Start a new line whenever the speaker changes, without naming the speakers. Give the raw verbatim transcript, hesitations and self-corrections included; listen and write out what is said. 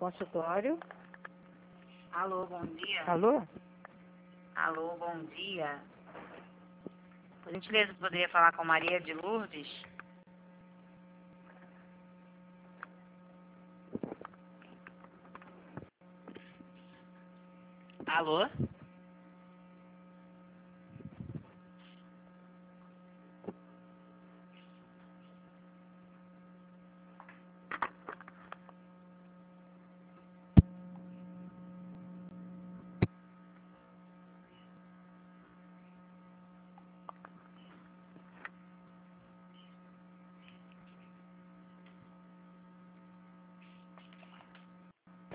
Consultório.
Alô, bom dia.
Alô?
Alô, bom dia. Por gentileza, poderia falar com Maria de Lourdes? Alô?